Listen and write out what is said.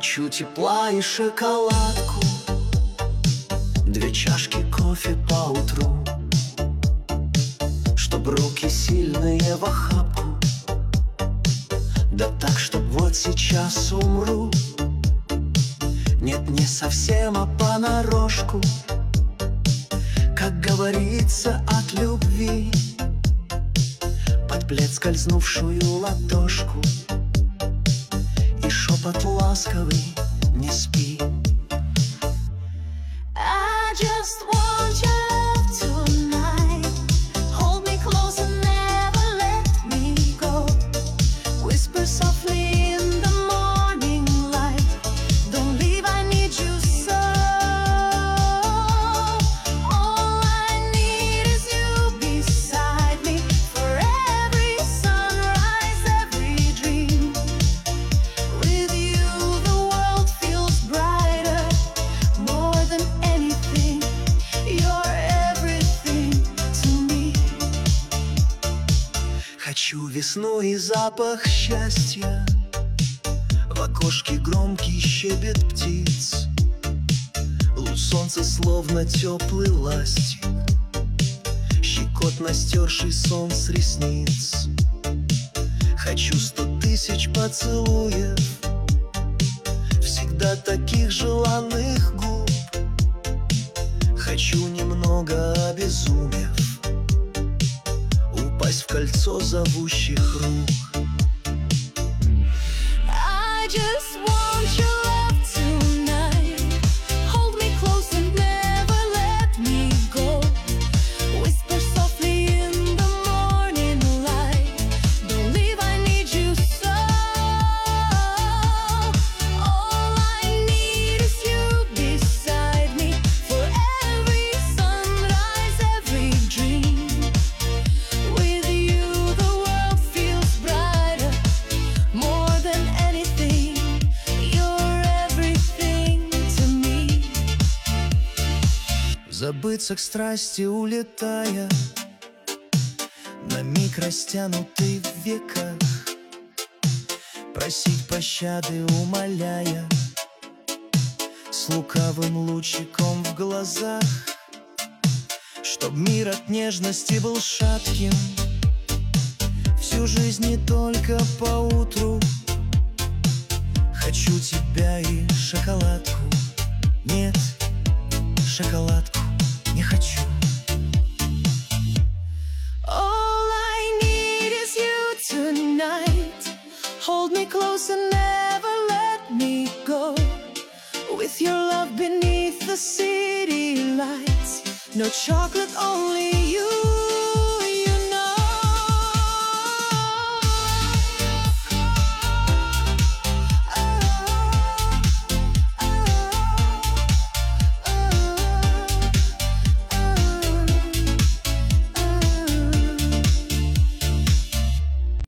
Хочу тепла и шоколадку, 2 чашки кофе по утру, чтоб руки сильные в охапку, да так, чтоб вот сейчас умру. Нет, не совсем, а понарошку, как говорится, от любви, под плед скользнувшую ладошку и шепот ласковый: не спи. I just want your love tonight. Hold me close and never let me go. Whisper softly in the morning light. Don't leave, I need you so. All I need is you beside me for every sunrise, every dream. With you the world feels brighter, more than anything. You're everything to me. Хочу весну и запах счастья, в окошке громкий щебет птиц, луч солнца словно теплый ластик, щекотно стерший сон с ресниц. Хочу 100 000 поцелуев, всегда таких желанных губ. Хочу, немного обезумев, упасть в кольцо зовущих рук. I just want your love tonight. Hold me close and never let me go. Whisper softly in the morning light. Don't leave, I need you so. All I need is you beside me for every sunrise, every dream. With you the world feels brighter, more than anything. You're everything to me. Забыться к страсти улетая, на миг растянутый в веках, просить пощады умоляя, с лукавым лучиком в глазах, чтоб мир от нежности был шатким, всю жизнь не только по утру. Хочу тебя и шоколадку, нет, шоколадку не хочу. All I need is you tonight. Hold me close and never let me go. With your love beneath the city lights. No chocolate